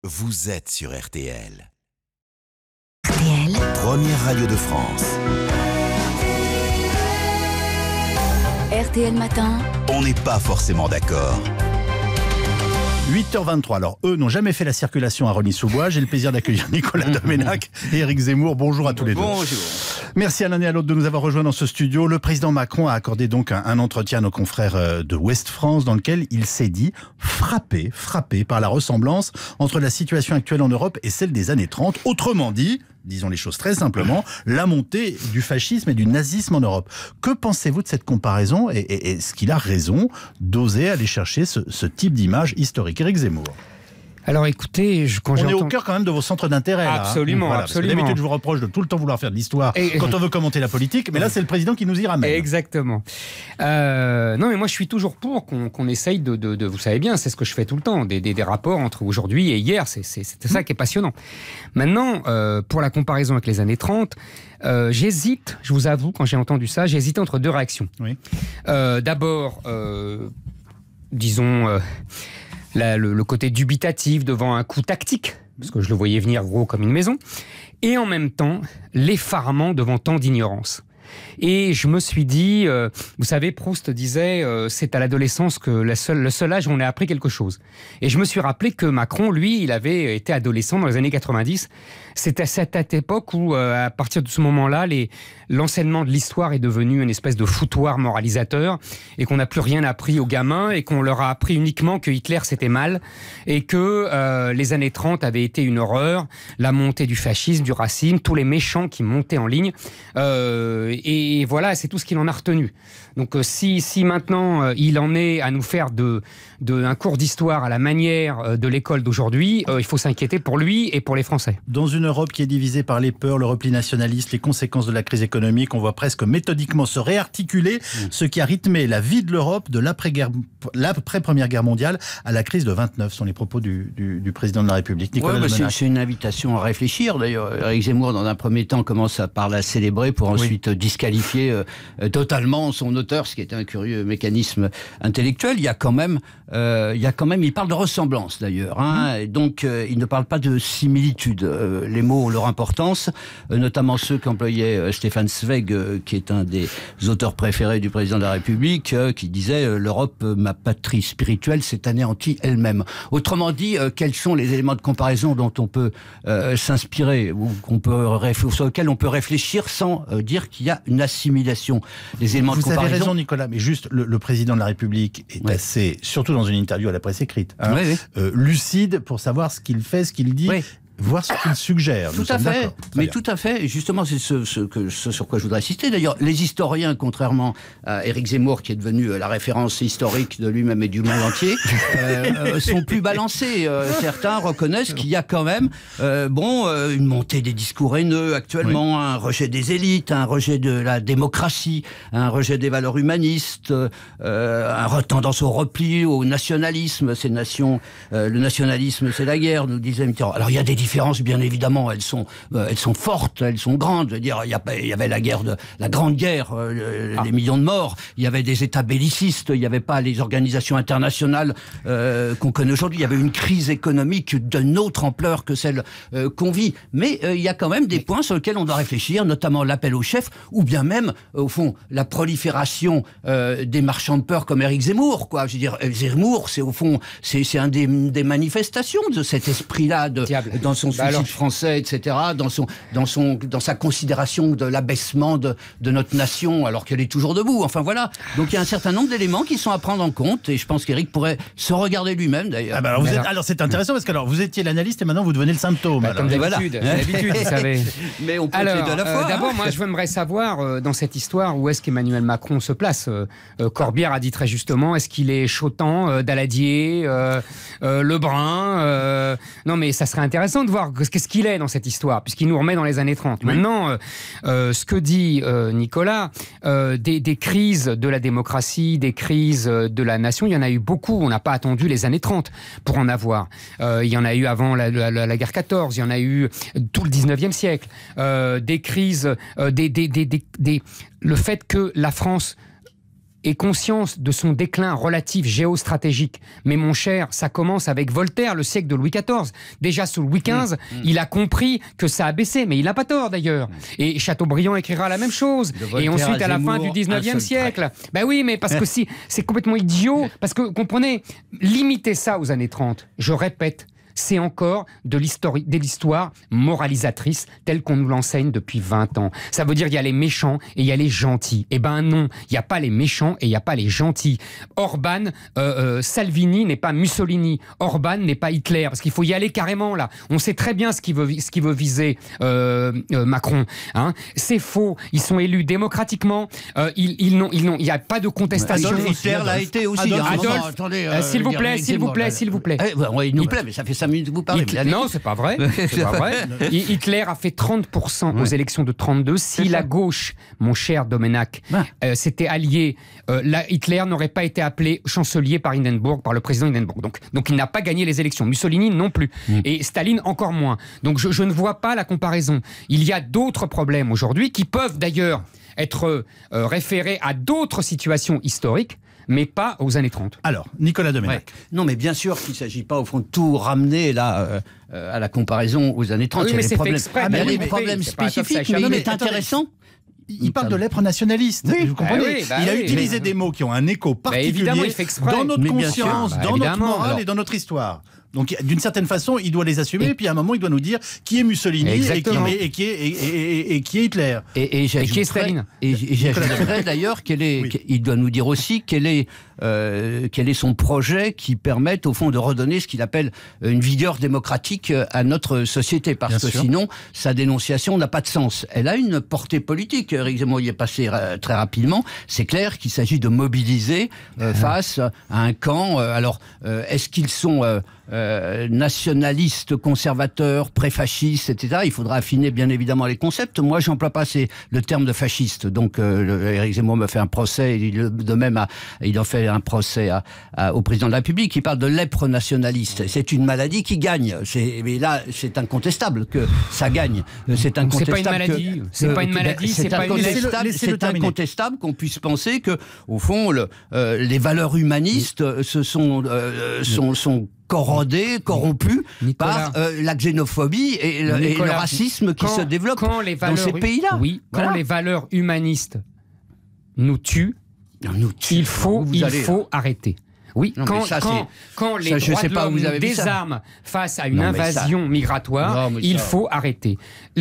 vous êtes sur RTL. RTL, Première radio de France. RTL Matin. On n'est pas forcément d'accord. 8h23. Alors, eux n'ont jamais fait la circulation à Rosny-sous-Bois. J'ai le plaisir d'accueillir Nicolas Doménac et Éric Zemmour. Bonjour à tous les deux. Bonjour. Merci à l'un et à l'autre de nous avoir rejoints dans ce studio. Le président Macron a accordé donc un entretien à nos confrères de Ouest France dans lequel il s'est dit frappé par la ressemblance entre la situation actuelle en Europe et celle des années 30. Autrement dit, disons les choses très simplement, la montée du fascisme et du nazisme en Europe. Que pensez-vous de cette comparaison et est-ce qu'il a raison d'oser aller chercher ce type d'image historique? Éric Zemmour. Alors écoutez, on est au cœur quand même de vos centres d'intérêt. Absolument, là, hein. Voilà, absolument. D'habitude, je vous reproche de tout le temps vouloir faire de l'histoire quand on veut commenter la politique, mais là, c'est le président qui nous y ramène. Exactement. Non, mais moi, je suis toujours pour qu'on essaye de... Vous savez bien, c'est ce que je fais tout le temps, des rapports entre aujourd'hui et hier. C'est ça qui est passionnant. Maintenant, pour la comparaison avec les années 30, j'hésite, je vous avoue, quand j'ai entendu ça, j'ai hésité entre deux réactions. Oui. D'abord, disons... le côté dubitatif devant un coup tactique, parce que je le voyais venir gros comme une maison, et en même temps, l'effarement devant tant d'ignorance. Et je me suis dit, vous savez, Proust disait, c'est à l'adolescence que le seul âge où on a appris quelque chose. Et je me suis rappelé que Macron, lui, il avait été adolescent dans les années 90. C'est à cette époque où, à partir de ce moment-là, l'enseignement de l'histoire est devenu une espèce de foutoir moralisateur et qu'on n'a plus rien appris aux gamins et qu'on leur a appris uniquement que Hitler c'était mal et que les années 30 avaient été une horreur, la montée du fascisme, du racisme, tous les méchants qui montaient en ligne. Et voilà, c'est tout ce qu'il en a retenu. Donc si maintenant il en est à nous faire un cours d'histoire à la manière de l'école d'aujourd'hui, il faut s'inquiéter pour lui et pour les Français. Dans une Europe qui est divisée par les peurs, le repli nationaliste, les conséquences de la crise économique, on voit presque méthodiquement se réarticuler ce qui a rythmé la vie de l'Europe de l'après-première guerre mondiale à la crise de 29. Ce sont les propos du président de la République, Nicolas Doménac. C'est une invitation à réfléchir. D'ailleurs, Éric Zemmour, dans un premier temps, commence par la célébrer pour ensuite disqualifier totalement son auteur, ce qui est un curieux mécanisme intellectuel. Il parle de ressemblance d'ailleurs, hein, et donc il ne parle pas de similitude. Les mots ont leur importance, notamment ceux qu'employait Stefan Zweig, qui est un des auteurs préférés du président de la République, qui disait l'Europe, ma patrie spirituelle, s'est anéantie elle-même. Autrement dit, quels sont les éléments de comparaison dont on peut s'inspirer ou sur lesquels on peut réfléchir sans dire qu'il y a une assimilation des éléments de comparaison. Vous avez raison, Nicolas, mais juste le président de la République est assez, surtout dans une interview à la presse écrite, lucide pour savoir ce qu'il fait, ce qu'il dit. Oui. Voir ce qu'il suggère. Tout à fait, mais tout à fait. Et justement, c'est ce sur quoi je voudrais insister. D'ailleurs, les historiens, contrairement à Éric Zemmour, qui est devenu la référence historique de lui-même et du monde entier, sont plus balancés. Certains reconnaissent qu'il y a quand même une montée des discours haineux actuellement, un rejet des élites, un rejet de la démocratie, un rejet des valeurs humanistes, une tendance au repli, au nationalisme. Le nationalisme, c'est la guerre, nous disait Mitterrand. Alors, il y a des différences, bien évidemment, elles sont fortes, elles sont grandes. Je veux dire, il y avait la Grande Guerre, les millions de morts. Il y avait des États bellicistes. Il n'y avait pas les organisations internationales qu'on connaît aujourd'hui. Il y avait une crise économique d'une autre ampleur que celle qu'on vit. Mais il y a quand même des points sur lesquels on doit réfléchir, notamment l'appel au chef, ou bien même, au fond, la prolifération des marchands de peur comme Éric Zemmour. Quoi. Je veux dire, Zemmour, c'est au fond, c'est un des manifestations de cet esprit-là, dans son suicide français, etc., dans sa considération de l'abaissement de notre nation, alors qu'elle est toujours debout. Enfin voilà. Donc il y a un certain nombre d'éléments qui sont à prendre en compte, et je pense qu'Éric pourrait se regarder lui-même d'ailleurs. Alors c'est intéressant parce que vous étiez l'analyste et maintenant vous devenez le symptôme. Comme d'habitude, vous savez. Mais on peut être les deux à la fois. D'abord, moi j'aimerais savoir dans cette histoire où est-ce qu'Emmanuel Macron se place. Corbière a dit très justement, est-ce qu'il est Chotan, Daladier, Lebrun Non mais ça serait intéressant de voir qu'est-ce qu'il est dans cette histoire, puisqu'il nous remet dans les années 30. Oui. Maintenant, ce que dit Nicolas, des crises de la démocratie, des crises de la nation, il y en a eu beaucoup. On n'a pas attendu les années 30 pour en avoir. Il y en a eu avant la guerre 14, il y en a eu tout le 19e siècle. Des crises, le fait que la France ait conscience de son déclin relatif géostratégique. Mais mon cher, ça commence avec Voltaire, le siècle de Louis XIV. Déjà sous Louis XV, il a compris que ça a baissé, mais il n'a pas tort d'ailleurs. Et Chateaubriand écrira la même chose. Et ensuite, à la fin du 19e siècle. Ben oui, mais parce que si, c'est complètement idiot. Parce que, comprenez, limiter ça aux années 30, je répète, c'est encore de l'histoire moralisatrice telle qu'on nous l'enseigne depuis 20 ans. Ça veut dire qu'il y a les méchants et il y a les gentils. Eh ben non, il n'y a pas les méchants et il n'y a pas les gentils. Orban, Salvini n'est pas Mussolini. Orban n'est pas Hitler. Parce qu'il faut y aller carrément là. On sait très bien ce qu'il veut viser Macron. Hein. C'est faux. Ils sont élus démocratiquement. Il n'y a pas de contestation. Adolf Hitler l'a été aussi. Adolf, s'il vous plaît. Il nous plaît, mais ça fait 5 minutes que vous parlez. Non, c'est pas vrai. C'est pas vrai. Hitler a fait 30% aux élections de 32. Si la gauche, mon cher Domenech, s'était allié, Hitler n'aurait pas été appelé chancelier par Hindenburg, par le président Hindenburg. Donc il n'a pas gagné les élections. Mussolini non plus. Et Staline encore moins. Donc je ne vois pas la comparaison. Il y a d'autres problèmes aujourd'hui qui peuvent d'ailleurs être référés à d'autres situations historiques, mais pas aux années 30. Alors, Nicolas Domenech. Non, mais bien sûr qu'il ne s'agit pas, au fond, de tout ramener là, à la comparaison aux années 30. Oui, mais c'est fait exprès. Il y a des problèmes spécifiques, mais il est intéressant. Il parle de lèpre nationaliste. Vous comprenez ? Il a utilisé des mots qui ont un écho particulier dans notre conscience, dans notre morale et dans notre histoire. Donc, d'une certaine façon, il doit les assumer, et puis à un moment, il doit nous dire qui est Mussolini et qui est Hitler. Et qui est Staline. Et j'ajouterais d'ailleurs qu'il doit nous dire aussi quel est son projet qui permette, au fond, de redonner ce qu'il appelle une vigueur démocratique à notre société. Parce que sinon, sa dénonciation n'a pas de sens. Elle a une portée politique. Éric Zemmour y est passé très rapidement. C'est clair qu'il s'agit de mobiliser face à un camp. Alors, est-ce qu'ils sont nationalistes, conservateurs, pré-fascistes, etc. Il faudra affiner bien évidemment les concepts. Moi, j'emploie pas le terme de fasciste. Donc, Éric Zemmour me fait un procès. De même, il en fait un procès au président de la République. Il parle de lèpre nationaliste. C'est une maladie qui gagne. Mais là, c'est incontestable que ça gagne. C'est incontestable. C'est pas une maladie. C'est pas une maladie. C'est incontestable qu'on puisse penser que, au fond, les valeurs humanistes sont corrodés, corrompus par la xénophobie et le racisme qui se développe dans ces pays-là. Oui, quand les valeurs humanistes nous tuent, il faut arrêter. Oui, non, quand les droits de l'homme nous désarment face à une invasion migratoire, il faut arrêter.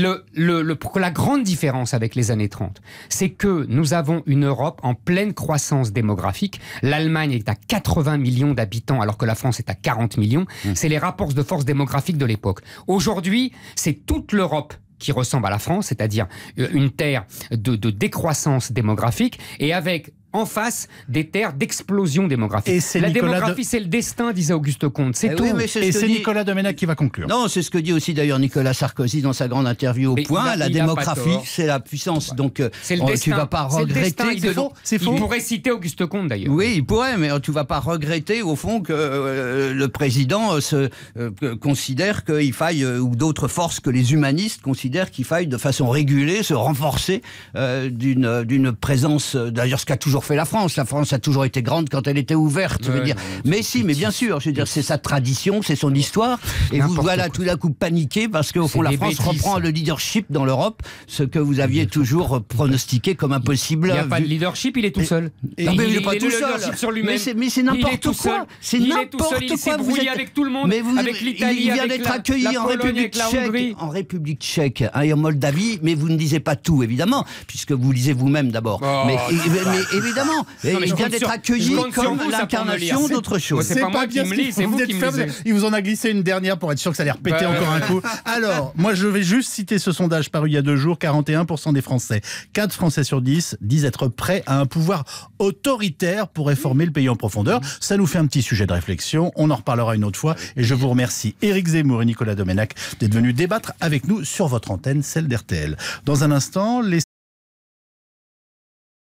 La grande différence avec les années 30, c'est que nous avons une Europe en pleine croissance démographique. L'Allemagne est à 80 millions d'habitants alors que la France est à 40 millions. C'est les rapports de force démographiques de l'époque. Aujourd'hui, c'est toute l'Europe qui ressemble à la France, c'est-à-dire une terre de décroissance démographique et avec en face des terres d'explosion démographique. La démographie, c'est le destin, disait Auguste Comte. C'est tout. Oui, et c'est Nicolas Domenech qui va conclure. Non, c'est ce que dit aussi d'ailleurs Nicolas Sarkozy dans sa grande interview au Point. La démographie, c'est la puissance. Donc, c'est le destin. Tu vas pas regretter. C'est faux. Il pourrait citer Auguste Comte d'ailleurs. Oui, il pourrait, mais tu vas pas regretter au fond que le président considère qu'il faille, ou d'autres forces que les humanistes considèrent qu'il faille de façon régulée se renforcer d'une présence. D'ailleurs, ce qu'a toujours fait la France. La France a toujours été grande quand elle était ouverte. Je veux dire. Mais si, mais bien sûr, je veux dire, c'est sa tradition, c'est son histoire. Et vous voilà tout d'un coup paniqué parce qu'au fond, la France reprend le leadership dans l'Europe, ce que vous aviez toujours pronostiqué comme impossible. Il n'y a pas de leadership, il est tout seul. Il n'est pas tout seul. Mais c'est n'importe quoi. C'est n'importe quoi. Il s'est brouillé avec tout le monde, avec l'Italie, il vient d'être accueilli en République tchèque, et en Moldavie, mais vous ne lisez pas tout, évidemment, puisque vous lisez vous-même d'abord. Mais évidemment, il vient d'être accueilli comme l'incarnation d'autre chose. C'est pas moi qui me lis, c'est vous qui me lisez. Il vous en a glissé une dernière pour être sûr que ça allait repéter encore un coup. Alors, moi je vais juste citer ce sondage paru il y a 2 jours. 41% des Français, 4 Français sur 10 disent être prêts à un pouvoir autoritaire pour réformer le pays en profondeur. Ça nous fait un petit sujet de réflexion. On en reparlera une autre fois. Et je vous remercie Éric Zemmour et Nicolas Domenech d'être venus débattre avec nous sur votre antenne, celle d'RTL. Dans un instant, les